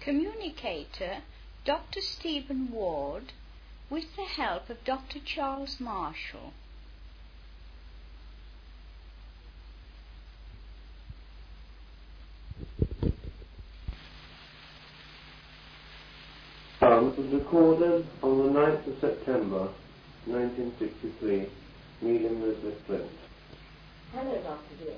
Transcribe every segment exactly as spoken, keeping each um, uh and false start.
communicator Doctor Stephen Ward with the help of Doctor Charles Marshall. This was recorded on the ninth of September, nineteen sixty-three, meeting Elizabeth Flint. Hello, Doctor dear.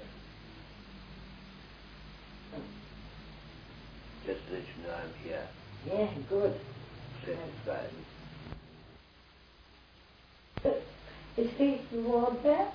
Just to let you know I'm here. Yeah, good. Satisfied. Uh, is Stephen Ward there?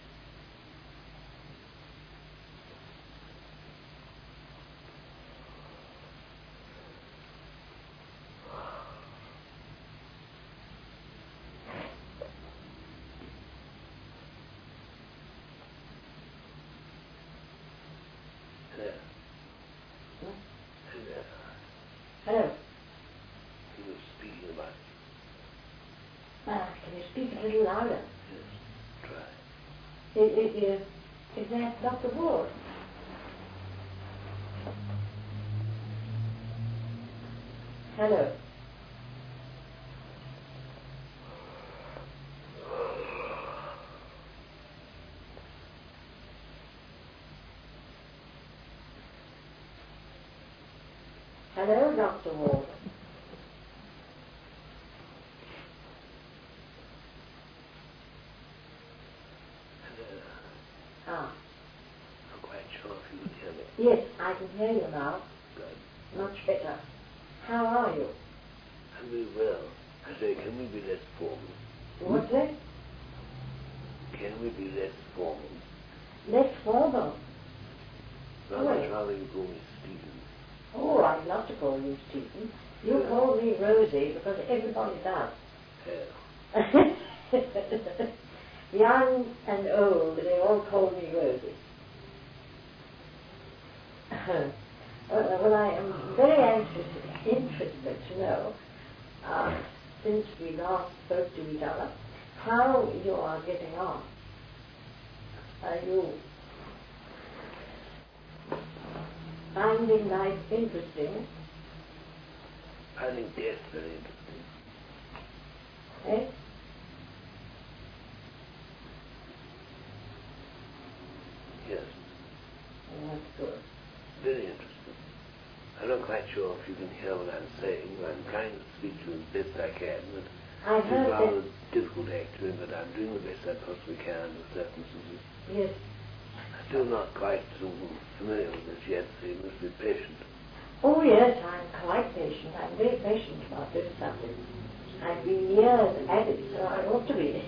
Hello. He was speaking about it. Ah, can you speak a little louder? Yes, try. Is, is, is that Doctor Ward? Hello. Hello, Doctor Ward. Hello. Ah. I'm quite sure if you can hear me. Yes, I can hear you now. Good. Much better. How are you? I'm very well. I say, can we be less formal? What's that? Can we be less formal? Less formal. Rather, Right. rather you call me Stephen. Oh, I'd love to call you Stephen. You Yeah. call me Rosie because everybody does. Hell. Young and old, they all call me Rosie. well, well, I am very anxious, interested to know, uh, since we last spoke to each other, how you are getting on. Are you finding life interesting? Finding death very interesting. Eh? Yes, Oh, that's good. very interesting. I'm not quite sure if you can hear what I'm saying. I'm trying to speak to you as best I can, but I it's heard rather that. difficult actually, but I'm doing the best I possibly can with circumstances. Yes. I'm still not quite so familiar with this yet, so you must be patient. Oh yes, I'm quite patient. I'm very patient about this subject. I've been years at it, so I ought to be.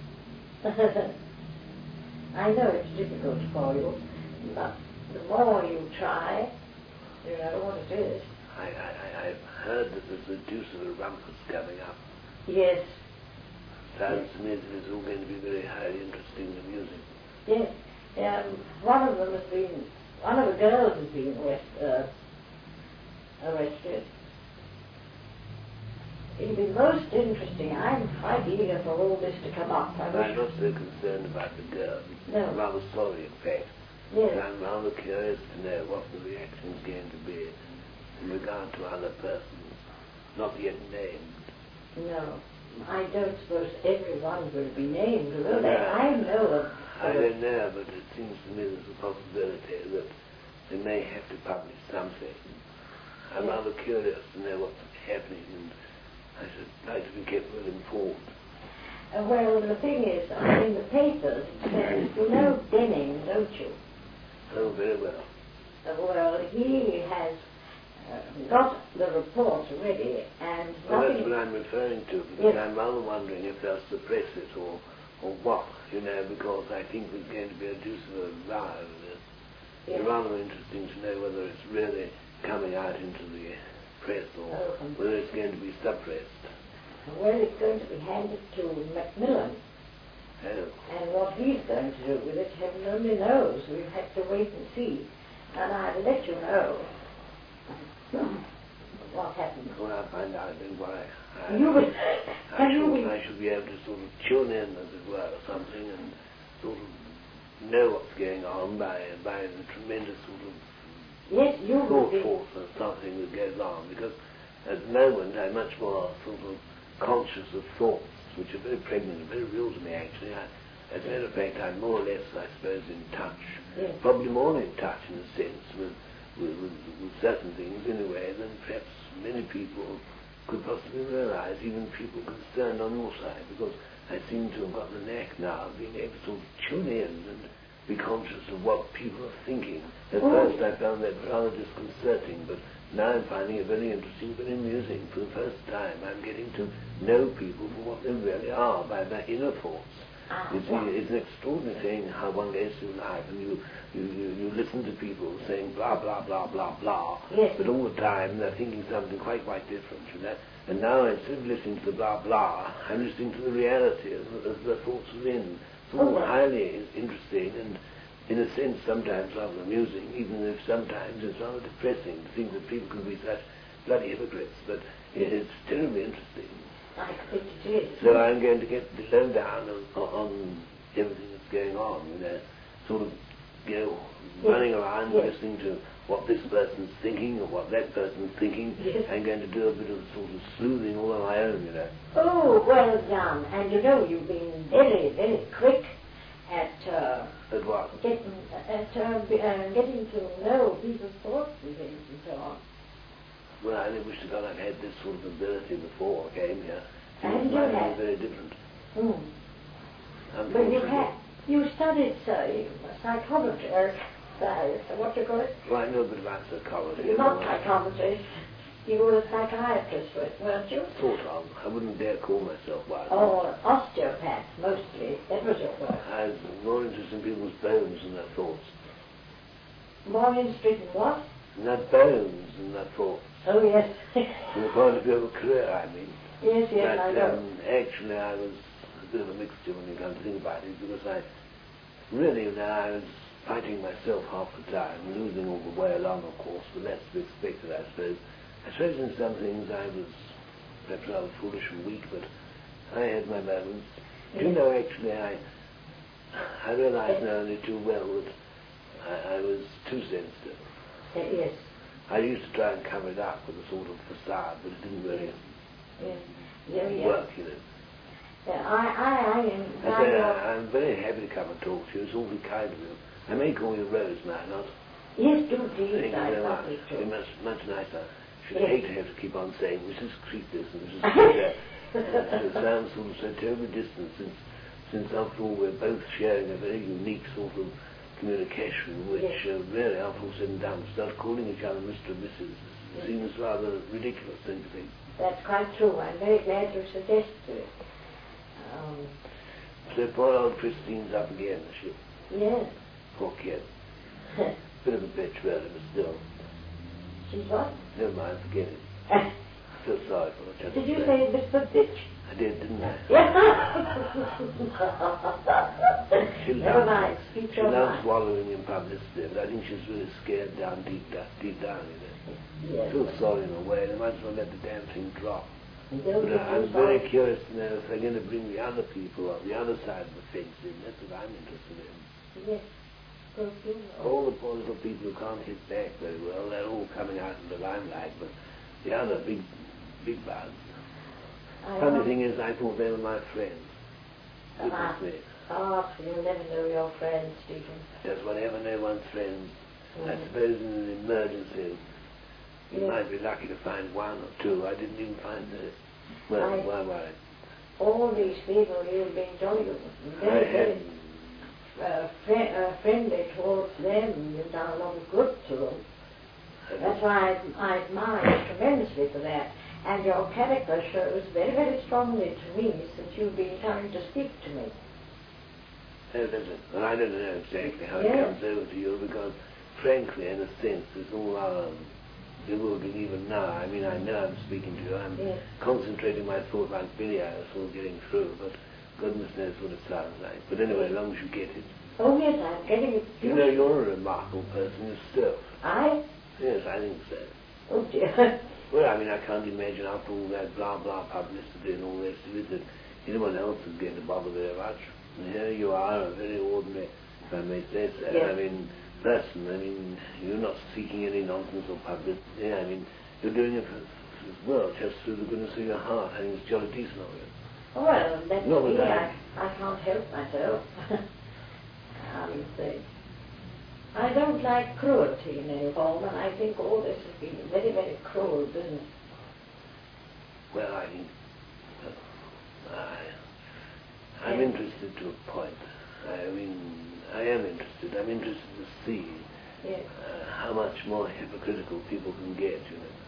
I know it's difficult for you, but the more you try, you know what it is. I, I, I, I've heard that there's a deuce of a rumpus coming up. Yes, Sounds to me that it's all going to be very highly interesting and amusing. yes. Um, one of them has been, one of the girls has been arrest, uh, arrested. It'll be most interesting. I'm quite eager for all this to come up. I I'm wish. not so concerned about the girl. No. I'm rather sorry, in fact. Yes. But I'm rather curious to know what the reaction is going to be in regard to other persons, not yet named. No, I don't suppose everyone will be named, will No. they? I know of. I don't know, but it seems to me there's a possibility that they may have to publish something. I'm Yes. rather curious to know what's happening, and I should like to be kept well informed. Uh, well, the thing is, uh, in the papers, it says, you know Denning, don't you? Oh, very well. Uh, well, he has uh, got the report ready, and Well, that's nothing... what I'm referring to, Yes. because I'm rather wondering if they'll suppress it or, or what, you know, because I think there's going to be a deuce of a row over this. Yes. It's rather interesting to know whether it's really coming out into the press or Oh, whether it's going to be suppressed. Well, it's going to be handed to Macmillan, Oh, and what he's going to do with it, heaven only knows. We've had to wait and see, and I'll let you know what happens. well, I'll find out then why. I, You will... I, Can you... shall, I shall be able to sort of tune in, as it were, or something, and sort of know what's going on by by the tremendous sort of Yes, you will thought be. force of something that goes on, because at the moment I'm much more sort of conscious of thoughts, which are very pregnant and very real to me actually. I, as a matter of fact, I'm more or less, I suppose, in touch, Yes. probably more in touch in a sense with, with, with, with certain things in a way than perhaps many people could possibly realize, even people concerned on your side, because I seem to have got the knack now of being able to sort of tune in and be conscious of what people are thinking. At Oh. first I found that rather disconcerting, but now I'm finding it very interesting, very amusing. For the first time I'm getting to know people for what they really are, by their inner thoughts. Ah, You see, yeah. it's an extraordinary thing how one goes through life and you, you, you, you listen to people saying blah, blah, blah, blah, blah, Yes. but all the time they're thinking something quite, quite different from that. And now instead of listening to the blah, blah, I'm listening to the reality as, as the thoughts within. It's all Oh, yes. highly interesting and, in a sense, sometimes rather amusing, even if sometimes it's rather depressing to think that people can be such bloody hypocrites, but it's terribly interesting. I think it is. So I'm going to get the lowdown on, on everything that's going on, you know, sort of, you know, Yes. running around Yes. listening to what this person's thinking or what that person's thinking. Yes. I'm going to do a bit of sort of sleuthing all on my own, you know. Oh, well done. And you know, you've been very, very quick at uh, At what? getting, at, uh, be- uh, getting to know people's thoughts and things and so on. Well, I only wish to God I'd had this sort of ability before I came here. And Things you might have. be very different. Mm. But you Unfortunately. had, you studied uh, psychology, or uh, what do you call it? Well, I know a bit about psychology. Not I psychologist. You were a psychiatrist, weren't you? Sort of. I wouldn't dare call myself one. Or osteopath, mostly. That was your work. I was more interested in people's bones and their thoughts. More interested in what? And their bones and their thoughts. Oh, yes. From the point of view of a career, I mean. Yes, yes, but I know. um, actually I was a bit of a mixture when you come to think about it, because I really, you know, I was fighting myself half the time, losing all the way along, of course, but that's to be expected, I suppose. I suppose in some things I was perhaps rather foolish and weak, but I had my moments. Do you Yes. know, actually, I I realize now only too well that I, I was too sensitive. Uh, yes, I used to try and cover it up with a sort of facade, but it didn't really yes. Yeah, yeah. work, you know. Yeah, I, I, I am. I say, I, I'm very happy to come and talk to you. It's all very kind of you. I may call you Rose now, not? Yes, do Thank please. you I very love much. it It'd be too. much, much nicer. Should Yes. hate to have to keep on saying, Missus Cretus and Missus Cretus. And it sounds sort of so terribly distant, since, since after all we're both sharing a very unique sort of communication, which Yes. uh, really, after all said and done, to start calling each other Mister and Missus Yes. seems rather ridiculous, don't you think? That's quite true. I'm very glad you suggested it. Um, So poor old Christine's up again, is she? yes. Poor kid. Bit of a bitch, really, but still. She's what? Never mind, forget it. Feel sorry for her. just Did you the say same. Mister Bitch? I did, didn't I? She Never loves, mind. Speak she your loves mind. wallowing in publicity, but I think she's really scared down deep, down, deep down, you know. Yes. I feel sorry in a way. They might as well let the damn thing drop. Don't But be uh, I'm too very sorry. curious to know if they're going to bring the other people on the other side of the fence in. That's what I'm interested in. Yes. Go do. All the poor little people who can't hit back very well, they're all coming out in the limelight, but the other big, big bugs. I Funny know. thing is, I thought they were my friends. Ah. Goodness me. Oh, you'll never know your friends, Stephen. Does one ever know one's friends? I Mm. suppose in an emergency, you Yes. might be lucky to find one or two. I didn't even find the... Well, I- why worry? All these people you've been jolly, I very, had... very uh, fri- uh, friendly towards them. You've done a lot of good to them. That's why I, I admire you tremendously for that. And your character shows very, very strongly to me since you've been trying to speak to me. Oh, does it? Well, I don't know exactly how Yes. it comes over to you, because, frankly, in a sense, it's all um, bewildering even now. I mean, I know I'm speaking to you. I'm Yes. concentrating my thought like Billy I was sort of getting through, but goodness knows what it sounds like. But anyway, as long as you get it. Oh, yes, I'm getting it. You know, you're a remarkable person yourself. I? Yes, I think so. Oh, dear. Well, I mean, I can't imagine after all that blah blah publicity and all the rest of it that anyone else is going to bother very much. And here you are, a very ordinary, if I may say so. Yes. I mean, person. I mean, you're not seeking any nonsense or publicity. I mean, you're doing it for, for, well, just through the goodness of your heart. I think it's jolly decent of you. Well, that's No, me. but I, I- I can't help myself. I would say. I don't like cruelty in any form, and I think all this has been very, very cruel business. Well, I think, well, I, I'm Yeah. interested to a point. I mean, I am interested. I'm interested to see Yes. uh, how much more hypocritical people can get, you know.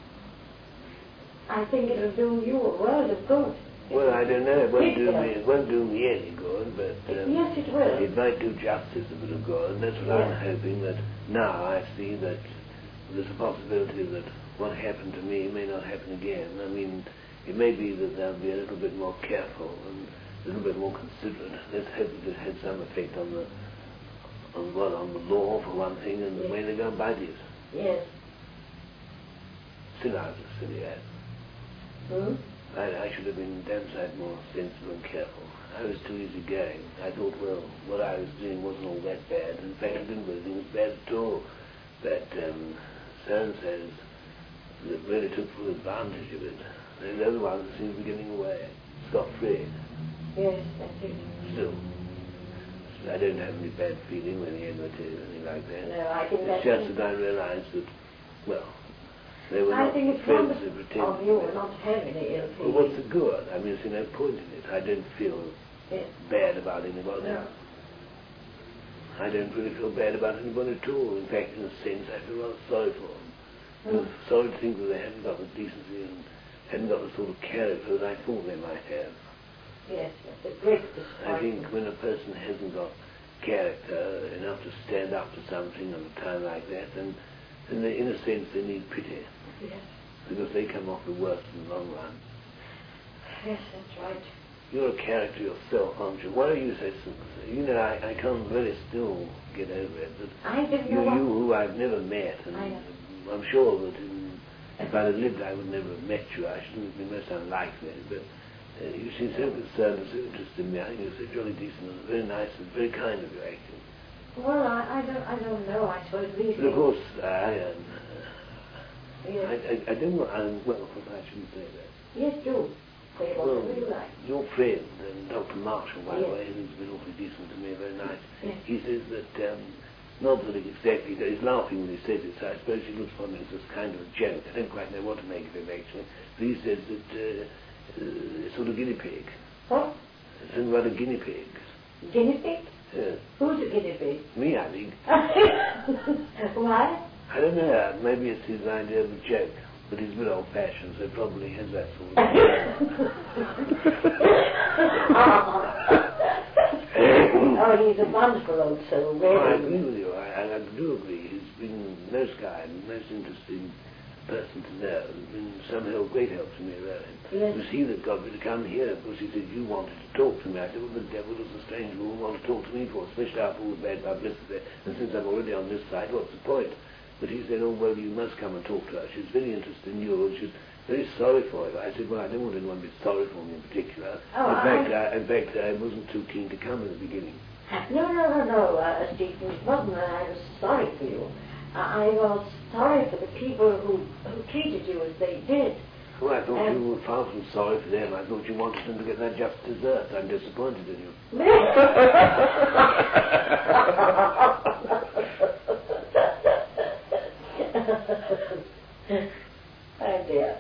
I think it'll do you a world of good. Well, I don't know. It won't do Victor. me. It won't do me any good, but um, Yes, it will. it might do justice a bit of good. And that's what I'm Yes. hoping. That now I see that there's a possibility that what happened to me may not happen again. I mean, it may be that they'll be a little bit more careful and a little bit more considerate. Let's hope that it had some effect on the on well on the law for one thing, and the Yes. way they go about it. Yes. Still, I was a silly ass. Hmm? I, I should have been damn sight more sensible and careful. I was too easygoing. I thought, well, what I was doing wasn't all that bad. In fact, I didn't really think it was bad at all. But um, so-and-so's that really took full advantage of it. And the other ones seem to be getting away, scot-free. Yes, that's it. Still, I don't have any bad feeling with any enmity or anything like that. No, I think It's that's... just that I realized that, well, they were I not think it's friends wonderful who pretended. of you not to have any ill Well, feeling. what's the good? I mean, there's no point in it. I don't feel Yes. bad about anybody. No. I don't really feel bad about anybody at all. In fact, in a sense, I feel rather sorry for them. Mm. I'm sorry to think that they haven't got the decency and hadn't got the sort of character that I thought they might have. Yes, that's a great I think disappointment. when a person hasn't got character enough to stand up to something at a time like that, then, then they, in a sense, they need pity. Yes. Because they come off the worst in the long run. Yes, that's right. You're a character yourself, aren't you? Why do you say sympathy? You know, I, I can't really still get over it. But I didn't you, know what... you who I've never met, and I know. I'm sure that in, if I'd have lived, I would never have met you. I shouldn't have been most unlikely. But uh, you seem so concerned and so interested in me. I think you're so jolly decent and very nice and very kind of you, actually. Well, I, I don't I don't know. I suppose these But of things... course, I am. Yes. I, I, I don't know. I'm, well, I shouldn't say that. Yes, do. Say Well, whatever you like. your friend, um, Doctor Marshall, by the Yes. way, who's been awfully decent to me, very nice, Yes. he says that, um, not that he exactly, he's laughing when he says it, so I suppose he looks upon it as kind of a joke. I don't quite know what to make of him, actually. But he says that, uh, uh, it's sort of guinea pig. What? Something about a guinea pig. Guinea pig? Yeah. Who's a guinea pig? Me, I think. Why? I don't know, maybe it's his idea of a joke. But he's a bit old-fashioned, so probably has that sort of... Oh, he's a wonderful old soul, Oh, I really. agree with you. I, I, I do agree. He's been most kind, most interesting person to know. He's been somehow a great help to me, really. Yes. It was he that got me to come here, because he said, you wanted to talk to me. I said, well, the devil does a strange woman want to talk to me for, especially after all the bad publicity. And since I'm already on this side, what's the point? But he said, oh, well, you must come and talk to her. She's very interested in you, and she's very sorry for you. I said, well, I don't want anyone to be sorry for me in particular. Oh, in, I- fact, I, in fact, I wasn't too keen to come in the beginning. No, no, no, no, uh, Stephen, it wasn't that I was sorry for you. Uh, I was sorry for the people who, who treated you as they did. Well, I thought Um, you were far from sorry for them. I thought you wanted them to get their just desserts. I'm disappointed in you. Oh dear.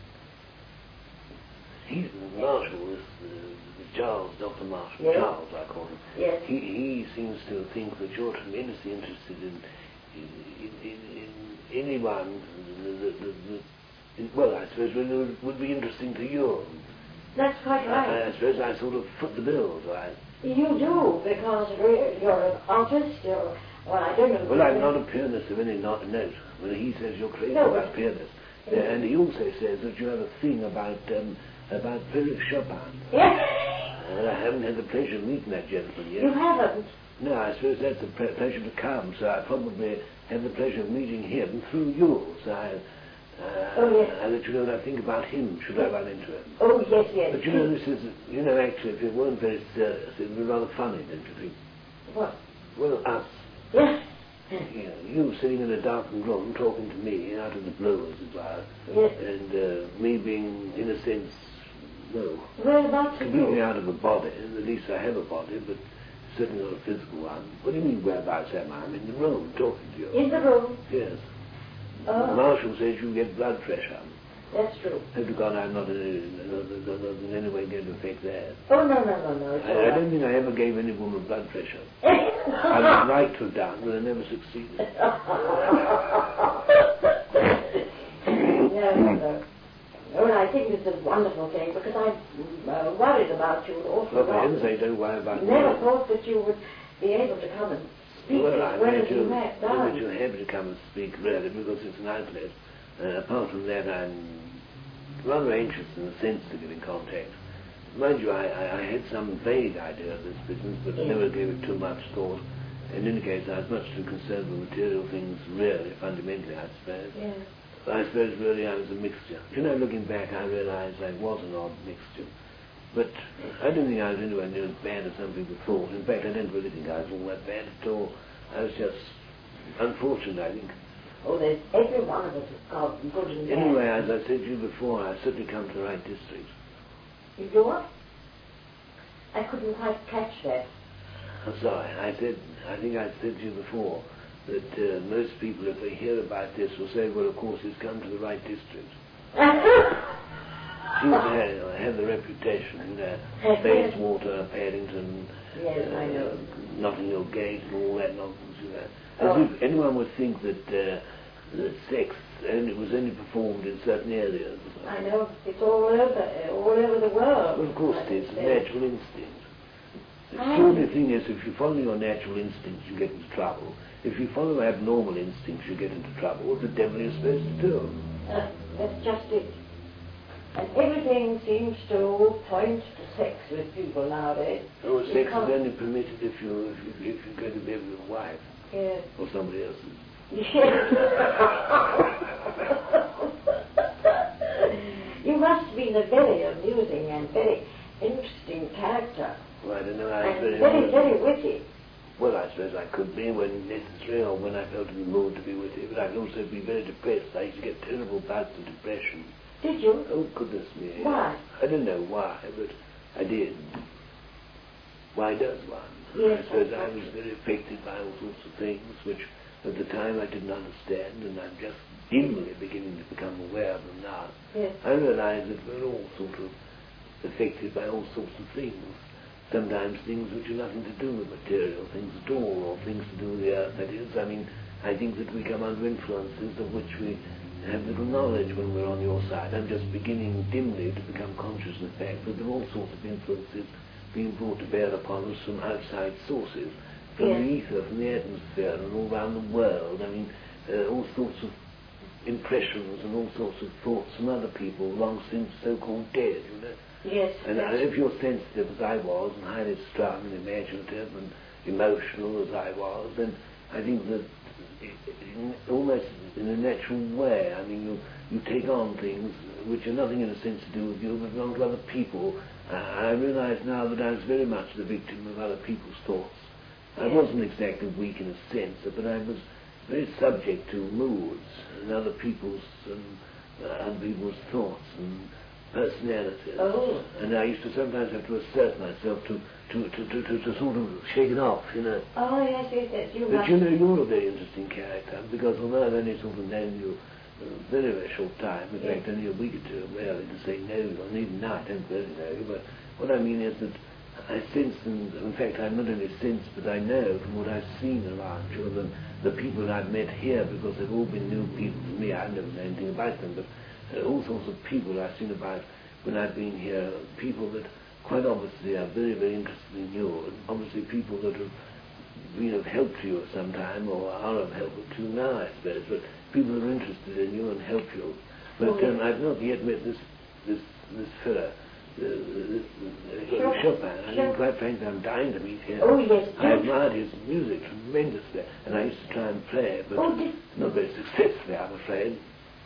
He's Marshall, this uh, Charles, Doctor Marshall, Yes. Charles, I call him. Yes. He, he seems to think that you're tremendously interested in in, in, in anyone that, that, that, that, well, I suppose would, would be interesting to you. That's quite I, right. I suppose I sort of foot the bill, do I? You do, because re- you're an artist, you're, well, I don't know. Well, I'm not a pianist of any not note. Well, he says you're crazy No, about but- pianists. Uh, Yes. and he also says that you have a thing about um, about Frédéric Chopin. Yes, Uh, I haven't had the pleasure of meeting that gentleman yet. you haven't. No, I suppose that's a pre- pleasure to come, so I probably have the pleasure of meeting him through you. So I, uh, Oh, yes. I let you know what I think about him, should I run into him. Oh, yes, yes. But you know, this is, you know, actually, if it weren't very serious, it would be rather funny, don't you think? What? Well, us. Yes. You know, you sitting in a darkened room talking to me out of the blue, as it were, Yes. and uh, me being, in a sense, no, Whereabouts are completely you? out of a body, and at least I have a body, but certainly not a physical one. What do you mean whereabouts am I? I'm in the room talking to you. In the room? Yes. Oh. The marshal says you get blood pressure. That's true. Hope to God I'm not in, not, not, not in any way going to affect that. Oh, no, no, no, no. It's all I, I right. don't think I ever gave any woman blood pressure. I would like to have done, but I never succeeded. No, no, no. Well, I think it's a wonderful thing because I'm uh, worried about you an awful Well, for lot. heaven's sake, don't worry about Never me. thought that you would be able to come and speak Well, as I'm well glad as you you, have I'm glad done. you're happy to come and speak, really, because it's an outlet. Uh, apart from that, I'm rather anxious in the sense to get in contact. Mind you, I, I, I had some vague idea of this business, but Yes. never gave it too much thought. In any case, I was much too concerned with material things, really, fundamentally, I suppose. Yes. I suppose really I was a mixture. You know, looking back, I realized I was an odd mixture. But I don't think I was anywhere near as bad as some people thought. In fact, I don't really think I was all that bad at all. I was just unfortunate, I think. Oh, there's every one of us has got good and bad. Anyway, as I said to you before, I've certainly come to the right district. You do what? I couldn't quite catch that. I'm sorry. I said, I think I said to you before that uh, most people, if they hear about this, will say, well, of course, he's come to the right district. Seems to have, have the reputation, you know, Bayswater, Paddington, Yes, uh, I know. Notting Hill Gate, and all that nonsense, you know. As Oh. if anyone would think that, uh, that sex only, was only performed in certain areas. I know. It's all over, all over the world. Well, of course I it is. It's a understand. natural instinct. The I- extraordinary thing is, if you follow your natural instincts, you get into trouble. If you follow abnormal instincts, you get into trouble. What the devil are you supposed to do? Uh, that's just it. And everything seems to point to sex with people nowadays. Oh, You sex is can't- only permitted if, you, if, you, if you're going to be with your wife Yes. or somebody else's. You must have been a very amusing and very interesting character. Well, I don't know. I was And very, very, very witty. Well, I suppose I could be when necessary or when I felt in the mood to be with you, but I could also be very depressed. I used to get terrible bouts of depression. Did you? Oh, goodness me. Why? I don't know why, but I did. Why does one? Yes, I suppose I I was very affected by all sorts of things, which at the time I didn't understand, and I'm just dimly beginning to become aware of them now. Yes. I realize that we're all sort of affected by all sorts of things. Sometimes things which have nothing to do with material things at all, or things to do with the earth. That is, I mean, I think that we come under influences of which we have little knowledge when we're on your side. I'm just beginning dimly to become conscious of the fact that there are all sorts of influences being brought to bear upon us from outside sources, from Yes. the ether, from the atmosphere, and all around the world. I mean, uh, all sorts of impressions and all sorts of thoughts from other people long since so-called dead, you know. Yes. And yes. uh, if you're sensitive as I was, and highly strung and imaginative and emotional as I was, then I think that in, almost in a natural way, I mean, you, you take on things which are nothing in a sense to do with you, but belong to other people. Uh, I realise now that I was very much the victim of other people's thoughts. I Yes. wasn't exactly weak in a sense, but I was very subject to moods and other people's and uh, other people's thoughts and personalities. Oh. And I used to sometimes have to assert myself to, to, to, to, to, to sort of shake it off, you know. Oh, yes, yes, yes. You But must. you know, you're a very interesting character, because although I've only sort of known you a very, very short time, in fact only a week or two, really, to say know you, and even now I don't really know you, but what I mean is that I sense, and in fact I not only sense, but I know from what I've seen around you, and the people that I've met here, because they've all been new people to me. I've never known anything about them, but uh, all sorts of people I've seen about when I've been here, people that quite obviously are very, very interested in you, and obviously people that have been of help to you at some time, or are of help to you now, I suppose, but people that are interested in you and help you. But Oh, yes. um, I've not yet met this this this fellow, uh, this, uh, Sure. Chopin. I Sure. mean, quite frankly, I'm dying to meet him. Oh, yes, I do. admired his music tremendously, and I used to try and play it, but Oh, did- not very successfully, I'm afraid.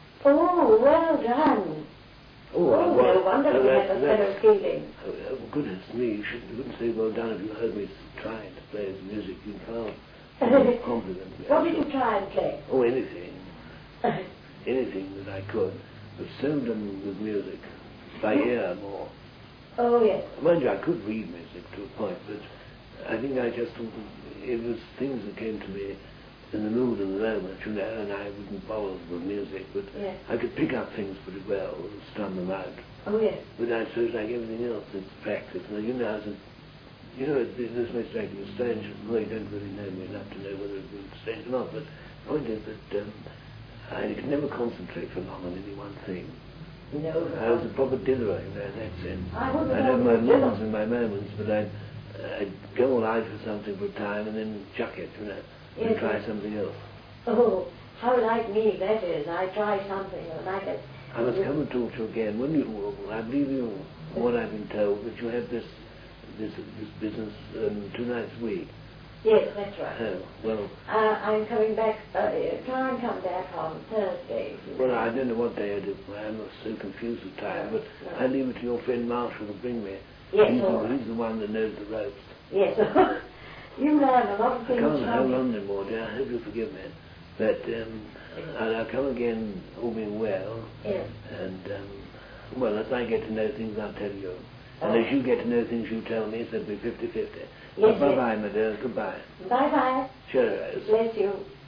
Oh, well done. Oh, Oh, I no was- wonder uh, you that- have a that's- fellow feeling. Oh, oh, goodness me, you, should, you wouldn't say well done if you heard me trying to play his music. You can't compliment me. What did you try and play? Oh, anything. Anything that I could. But seldom with music. By ear more. Oh, yes. Mind you, I could read music to a point, but I think I just thought that it was things that came to me in the mood of the moment, you know, and I wouldn't bother with music, but Yes. I could pick up things pretty well and strum them out. Oh, yes. But I suppose like everything else, it's practice. Now, you know, as a, you know, it, this may strike you as strange, well, you don't really know me enough to know whether it's been strange or not, but the point is that um, I could never concentrate for long on any one thing. No. I was a proper ditherer, you know, in that sense. I wouldn't I'd have know my what a moments dither- and my moments, but I'd, I'd go all out for something for a time and then chuck it, you know, and Yes, try yes. something else. Oh, how like me that is. I try something and I get... I must come and talk to you again. When you, I believe you, from what I've been told, that you have this, this, this business um, two nights a week. Yes, that's right. Oh, well, Uh, I'm coming back, uh, try and come back on Thursday. well, I don't know what day it is. I'm so confused with time, but No. I leave it to your friend Marshall to bring me. Yes, he's, all the, right. he's the one that knows the ropes. Yes. You learn a lot of I things can't from hold him. on anymore, dear. I hope you forgive me. But um, I'll, I'll come again, all being well. Yes. And, um, well, as I get to know things, I'll tell you. And Oh. as you get to know things, you tell me, so it'll be fifty-fifty. Yes, Bye-bye, my dear. Goodbye. Bye-bye. Cheers. Bless you.